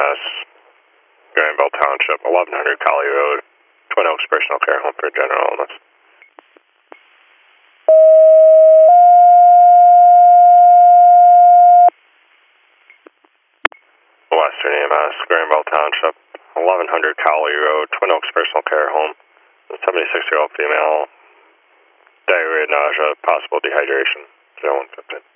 EMS, Granville Township, 1100 Collie Road, Twin Oaks Personal Care Home for General Illness. Western EMS, Granville Township, 1100 Collie Road, Twin Oaks Personal Care Home, 76-year-old female, diarrhea, nausea, possible dehydration, 0115.